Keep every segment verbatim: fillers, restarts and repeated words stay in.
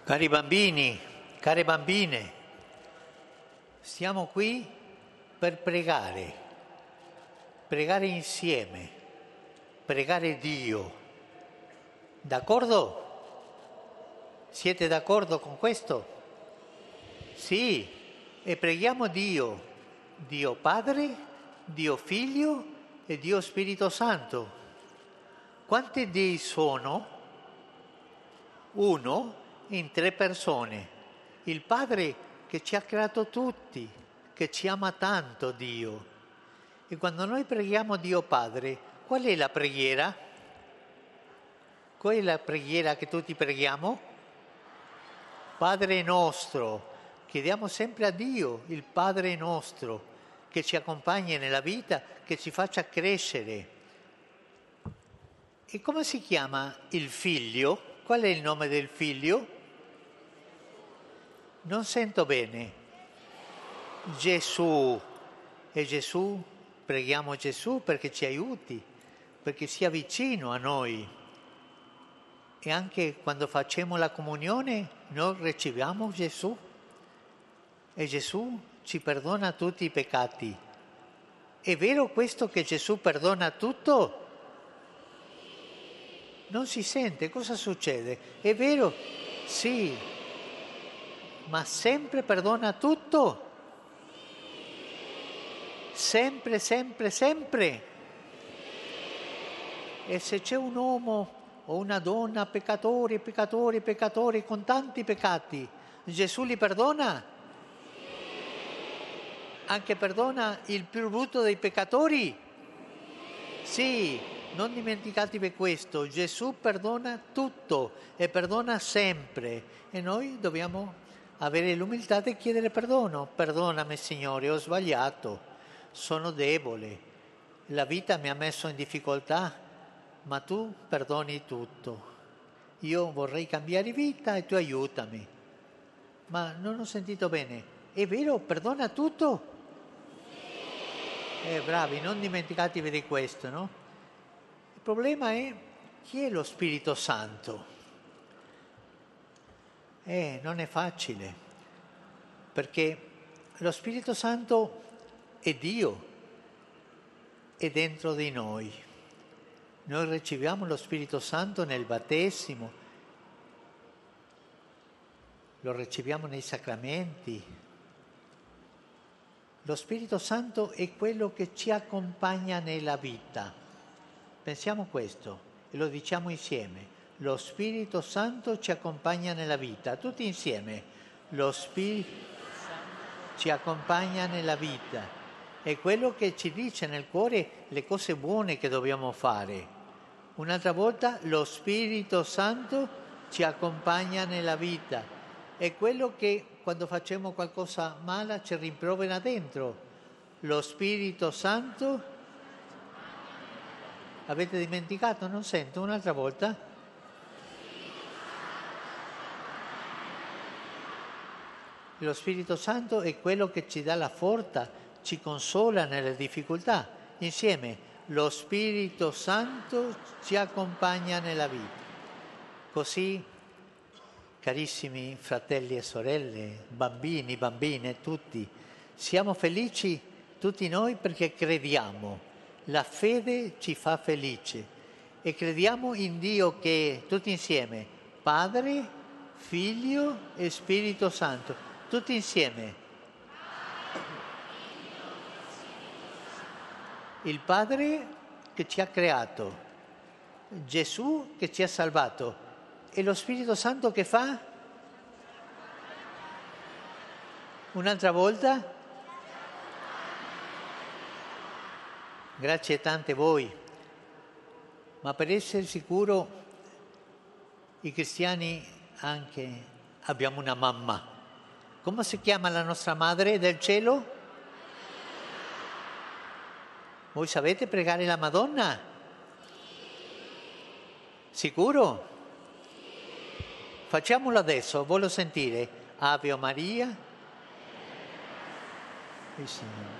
Cari bambini, care bambine, siamo qui per pregare, pregare insieme, pregare Dio. D'accordo? Siete d'accordo con questo? Sì, e preghiamo Dio, Dio Padre, Dio Figlio e Dio Spirito Santo. Quanti Dei sono? Uno in tre persone. Il Padre che ci ha creato tutti, che ci ama tanto Dio. E quando noi preghiamo Dio Padre, qual è la preghiera? Qual è la preghiera che tutti preghiamo? Padre nostro. Chiediamo sempre a Dio, il Padre nostro, che ci accompagni nella vita, che ci faccia crescere. E come si chiama il Figlio? Qual è il nome del Figlio? Non sento bene. Gesù. E Gesù, preghiamo Gesù perché ci aiuti, perché sia vicino a noi. E anche quando facciamo la comunione, noi riceviamo Gesù. E Gesù ci perdona tutti i peccati. È vero questo che Gesù perdona tutto? Non si sente, cosa succede? È vero? Sì, ma sempre perdona tutto? Sempre, sempre, sempre. E se c'è un uomo o una donna peccatori, peccatori, peccatori con tanti peccati, Gesù li perdona? Anche perdona il più brutto dei peccatori? Sì, non dimenticatevi questo, Gesù perdona tutto e perdona sempre e noi dobbiamo avere l'umiltà di chiedere perdono. Perdonami Signore, ho sbagliato, sono debole, la vita mi ha messo in difficoltà, ma tu perdoni tutto. Io vorrei cambiare vita e tu aiutami. Ma non ho sentito bene, è vero, perdona tutto? Eh, bravi, non dimenticatevi di questo, no? Il problema è chi è lo Spirito Santo? Eh, non è facile, perché lo Spirito Santo è Dio, è dentro di noi. Noi riceviamo lo Spirito Santo nel battesimo, lo riceviamo nei sacramenti. Lo Spirito Santo è quello che ci accompagna nella vita. Pensiamo a questo e lo diciamo insieme. Lo Spirito Santo ci accompagna nella vita. Tutti insieme. Lo Spirito Santo ci accompagna nella vita. È quello che ci dice nel cuore le cose buone che dobbiamo fare. Un'altra volta, lo Spirito Santo ci accompagna nella vita. È quello che quando facciamo qualcosa male ci rimprovera dentro. Lo Spirito Santo, avete dimenticato? Non sento, un'altra volta. Lo Spirito Santo è quello che ci dà la forza, ci consola nelle difficoltà. Insieme, lo Spirito Santo ci accompagna nella vita. Così, carissimi fratelli e sorelle, bambini, bambine, tutti, siamo felici tutti noi perché crediamo. La fede ci fa felice e crediamo in Dio che, tutti insieme, Padre, Figlio e Spirito Santo, tutti insieme. Il Padre che ci ha creato, Gesù che ci ha salvato. E lo Spirito Santo che fa? Un'altra volta? Grazie tante a voi. Ma per essere sicuro, i cristiani anche abbiamo una mamma. Come si chiama la nostra madre del cielo? Voi sapete pregare la Madonna? Sicuro? Facciamolo adesso, voglio sentire. Ave Maria. Il Signore.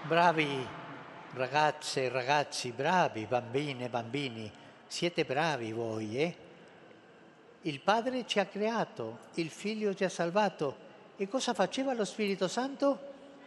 Bravi ragazze e ragazzi, bravi bambine e bambini, siete bravi voi, eh? Il Padre ci ha creato, il Figlio ci ha salvato. E cosa faceva lo Spirito Santo?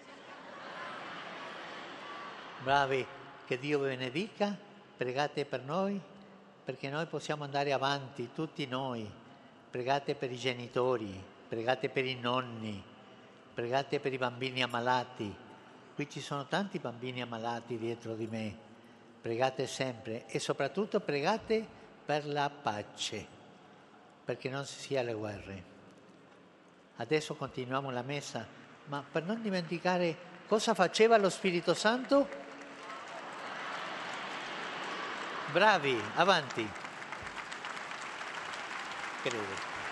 Bravi, che Dio vi benedica, pregate per noi, perché noi possiamo andare avanti, tutti noi. Pregate per i genitori, pregate per i nonni, pregate per i bambini ammalati. Qui ci sono tanti bambini ammalati dietro di me. Pregate sempre e soprattutto pregate per la pace, perché non ci sia le guerre. Adesso continuiamo la messa, ma per non dimenticare cosa faceva lo Spirito Santo? Bravi, avanti. Credo.